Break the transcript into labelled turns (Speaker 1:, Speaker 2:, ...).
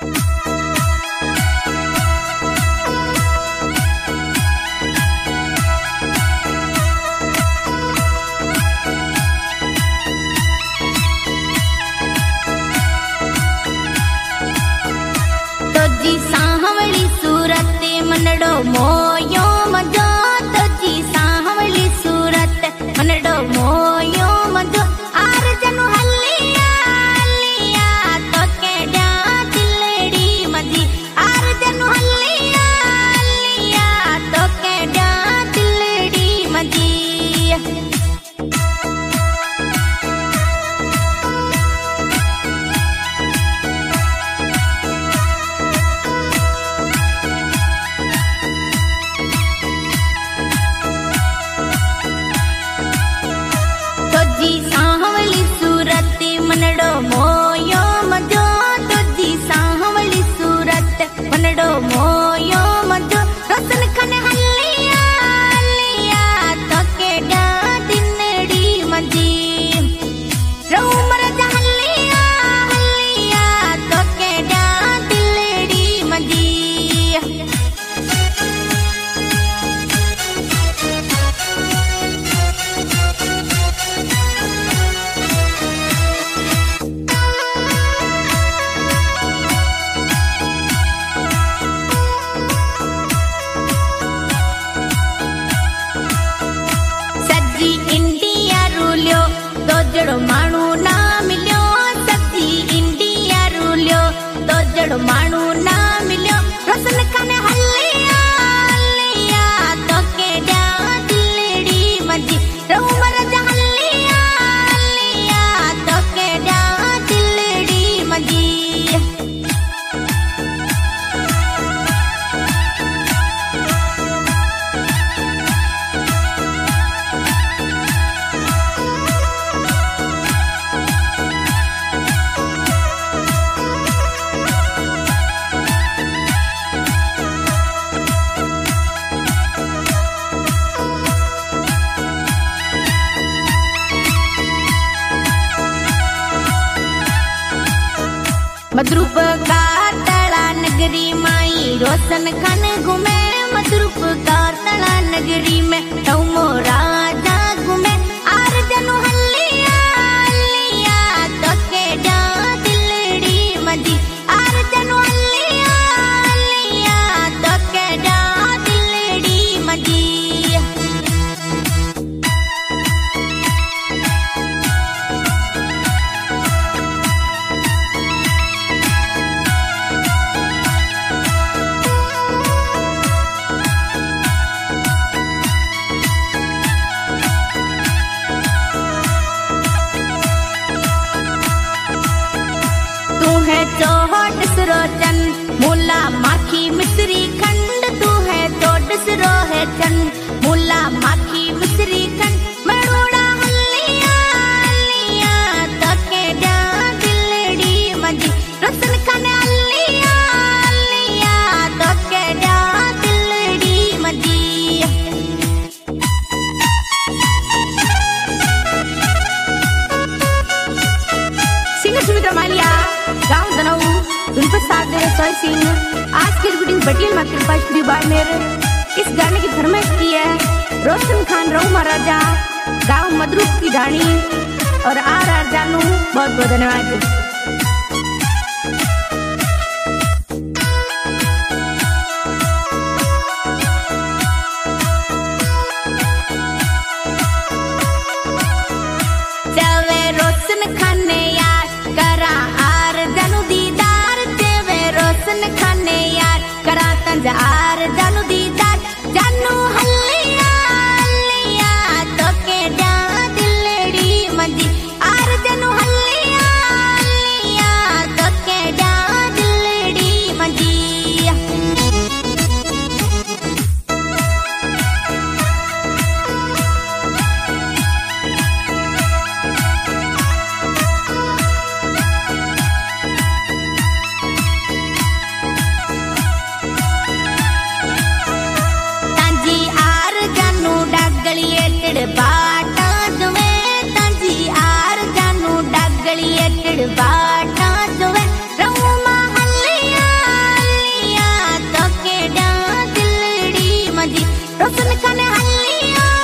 Speaker 1: मनडो मोयो मजो तुझी सांवली सूरत मनडो मोयो मजो आर जनु हलिया हलिया तो केड़ा दिलड़ी मजी आर जनु हलिया हलिया तो केड़ा दिलड़ी मजी मनडो मोयो मजो तुझी सांवली सूरत मनडो मोयो मजो रोशन खने हलिया हलिया तो केड़ा दिनड़ी मजी रोमर हलिया हलिया तो केड़ा दिलड़ी मजी जड़ो मानू ना मिलो सब्जी इंडिया रूलियो तो जड़ो मानू ना मिलो रोशन खाने हलिया हलिया तो केड़ा दिलड़ी मजी रोमर हलिया हलिया तो केड़ा दिलड़ी मजी मद्रूप का तला नगरी माई रोशन खान घूमे मद्रूप का तला नगरी में तमो राजा घूमे आर जनु हलिया हलिया तो केड़ा दिलड़ी मजी आर जनु हलिया हलिया तो केड़ा दिलड़ी मजी चौहट सरोचन मुला माखी मिश्री खंड तू है चोट सरो है चंद मुला माखी मिश्री खंड मरोड़ा हलिया हलिया तो केड़ा दिलड़ी मजी रोशन खाने हलिया हलिया तो केड़ा दिलड़ी मजी सिंगर सुमित्रा मालिया गाँव दनाऊ उन पर साथ दे रहे सिंह आज की वीडियो बटियल मात्र 5 बार मेरे इस गाने की फरमाइश की है रोशन खान राव महाराजा गाँव मदरूप की ढाणी और आर जानू बहुत बहुत धन्यवाद। खाने यार करा तंजार जानू दीदार जानू हलिया हलिया तो केड़ा दिलड़ी मजी आर जानू हलिया हलिया तो केड़ा दिलड़ी मजी हुस्न कने हल्लिया